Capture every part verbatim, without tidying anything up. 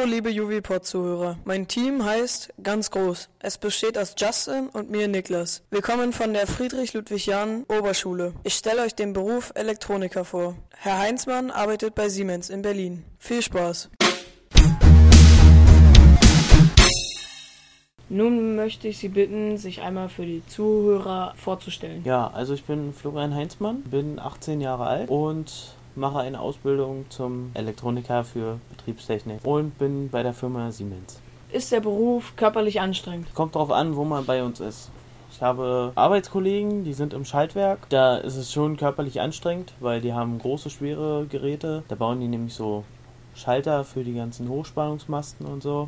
Hallo liebe Juvipod-Zuhörer, mein Team heißt ganz groß. Es besteht aus Justin und mir Niklas. Wir kommen von der Friedrich-Ludwig-Jahn-Oberschule. Ich stelle euch den Beruf Elektroniker vor. Herr Heinzmann arbeitet bei Siemens in Berlin. Viel Spaß! Nun möchte ich Sie bitten, sich einmal für die Zuhörer vorzustellen. Ja, also ich bin Florian Heinzmann, bin achtzehn Jahre alt und mache eine Ausbildung zum Elektroniker für Betriebstechnik und bin bei der Firma Siemens. Ist der Beruf körperlich anstrengend? Kommt drauf an, wo man bei uns ist. Ich habe Arbeitskollegen, die sind im Schaltwerk. Da ist es schon körperlich anstrengend, weil die haben große, schwere Geräte. Da bauen die nämlich so Schalter für die ganzen Hochspannungsmasten und so.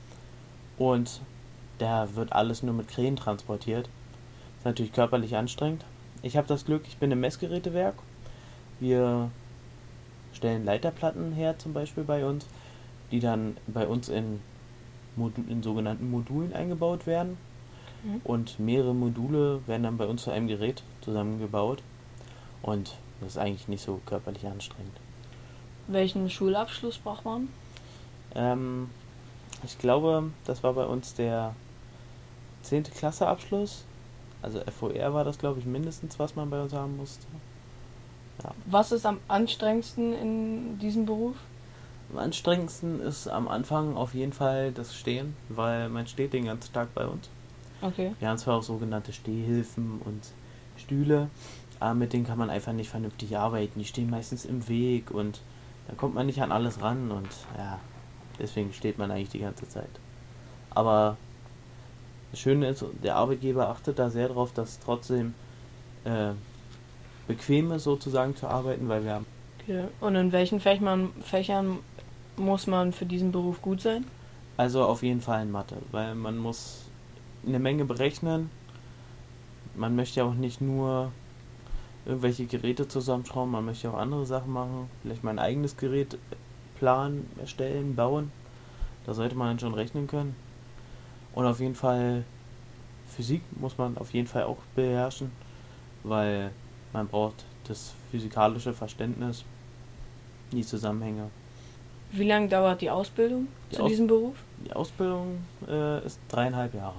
Und da wird alles nur mit Kränen transportiert. Ist natürlich körperlich anstrengend. Ich habe das Glück, ich bin im Messgerätewerk. Wir stellen Leiterplatten her zum Beispiel bei uns, die dann bei uns in, Mod- in sogenannten Modulen eingebaut werden. Mhm. Und mehrere Module werden dann bei uns zu einem Gerät zusammengebaut. Und das ist eigentlich nicht so körperlich anstrengend. Welchen Schulabschluss braucht man? Ähm, ich glaube, das war bei uns der zehnte Klasse Abschluss. Also F O R war das, glaube ich, mindestens, was man bei uns haben musste. Ja. Was ist am anstrengendsten in diesem Beruf? Am anstrengendsten ist am Anfang auf jeden Fall das Stehen, weil man steht den ganzen Tag bei uns. Okay. Wir haben zwar auch sogenannte Stehhilfen und Stühle, aber mit denen kann man einfach nicht vernünftig arbeiten. Die stehen meistens im Weg und da kommt man nicht an alles ran und ja, deswegen steht man eigentlich die ganze Zeit. Aber das Schöne ist, der Arbeitgeber achtet da sehr drauf, dass es trotzdem äh, bequem ist sozusagen zu arbeiten, weil wir haben. Okay. Und in welchen Fächern, Fächern muss man für diesen Beruf gut sein? Also auf jeden Fall in Mathe, weil man muss eine Menge berechnen. Man möchte ja auch nicht nur irgendwelche Geräte zusammenschrauben, man möchte auch andere Sachen machen. Vielleicht mal ein eigenes Gerät planen, erstellen, bauen. Da sollte man dann schon rechnen können. Und auf jeden Fall Physik muss man auf jeden Fall auch beherrschen, weil man braucht das physikalische Verständnis, die Zusammenhänge. Wie lange dauert die Ausbildung Die zu Aus- diesem Beruf? Die Ausbildung äh, ist dreieinhalb Jahre.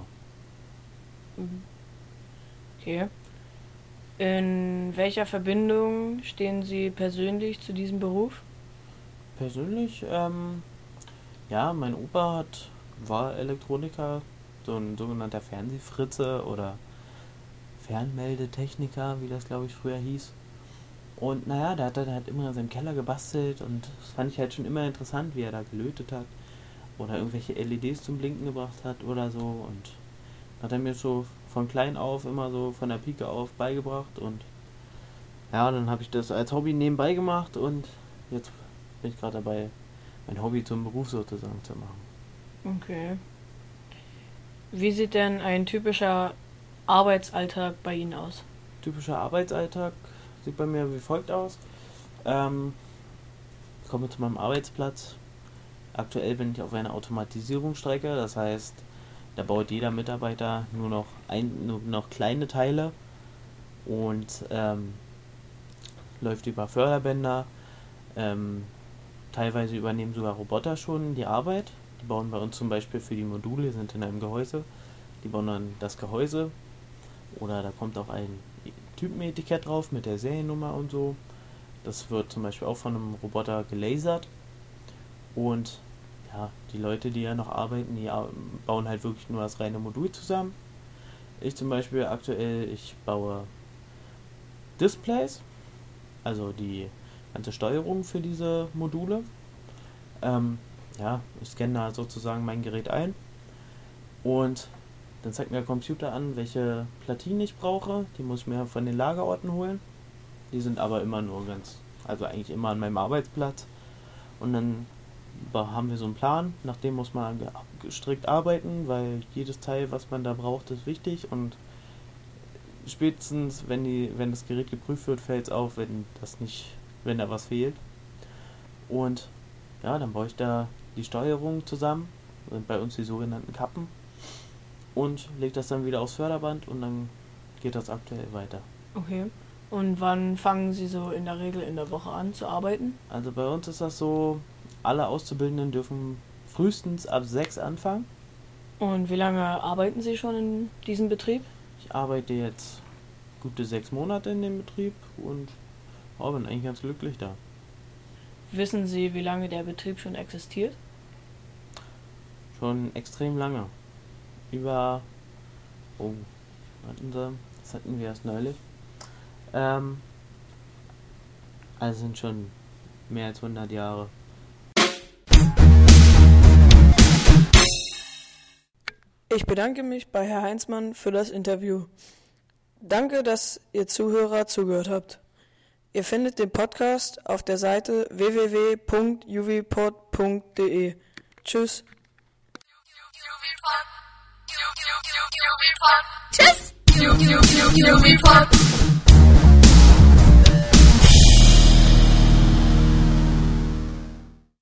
Okay. In welcher Verbindung stehen Sie persönlich zu diesem Beruf? Persönlich, ähm, ja, mein Opa hat, war Elektroniker, so ein sogenannter Fernsehfritze oder Fernmeldetechniker, wie das glaube ich früher hieß. Und naja, der hat dann halt immer in seinem Keller gebastelt und das fand ich halt schon immer interessant, wie er da gelötet hat oder irgendwelche L E Ds zum Blinken gebracht hat oder so, und hat er mir so von klein auf immer so von der Pike auf beigebracht, und ja, dann habe ich das als Hobby nebenbei gemacht und jetzt bin ich gerade dabei, mein Hobby zum Beruf sozusagen zu machen. Okay. Wie sieht denn ein typischer Arbeitsalltag bei Ihnen aus? Typischer Arbeitsalltag sieht bei mir wie folgt aus. Ähm, ich komme zu meinem Arbeitsplatz. Aktuell bin ich auf einer Automatisierungsstrecke, das heißt, da baut jeder Mitarbeiter nur noch, ein, nur noch kleine Teile und ähm, läuft über Förderbänder. Ähm, teilweise übernehmen sogar Roboter schon die Arbeit. Die bauen bei uns zum Beispiel für die Module, sind in einem Gehäuse. Die bauen dann das Gehäuse oder da kommt auch ein Typenetikett drauf mit der Seriennummer und so. Das wird zum Beispiel auch von einem Roboter gelasert. Und ja, die Leute, die ja noch arbeiten, die bauen halt wirklich nur das reine Modul zusammen. Ich zum Beispiel aktuell, ich baue Displays, also die ganze Steuerung für diese Module. Ähm, ja, ich scanne da sozusagen mein Gerät ein und dann zeigt mir der Computer an, welche Platinen ich brauche. Die muss ich mir von den Lagerorten holen. Die sind aber immer nur ganz, also eigentlich immer an meinem Arbeitsplatz. Und dann haben wir so einen Plan, nach dem muss man strikt arbeiten, weil jedes Teil, was man da braucht, ist wichtig, und spätestens, wenn die, wenn das Gerät geprüft wird, fällt es auf, wenn das nicht, wenn da was fehlt. Und ja, dann baue ich da die Steuerung zusammen, das sind bei uns die sogenannten Kappen, und lege das dann wieder aufs Förderband und dann geht das aktuell weiter. Okay. Und wann fangen Sie so in der Regel in der Woche an zu arbeiten? Also bei uns ist das so, alle Auszubildenden dürfen frühestens ab sechs anfangen. Und wie lange arbeiten Sie schon in diesem Betrieb? Ich arbeite jetzt gute sechs Monate in dem Betrieb und oh, bin eigentlich ganz glücklich da. Wissen Sie, wie lange der Betrieb schon existiert? Schon extrem lange. Über, oh, warten Sie, das hatten wir erst neulich. Ähm, also sind schon mehr als hundert Jahre. Ich bedanke mich bei Herrn Heinzmann für das Interview. Danke, dass ihr Zuhörer zugehört habt. Ihr findet den Podcast auf der Seite w w w punkt uvpod punkt de. Tschüss. Tschüss.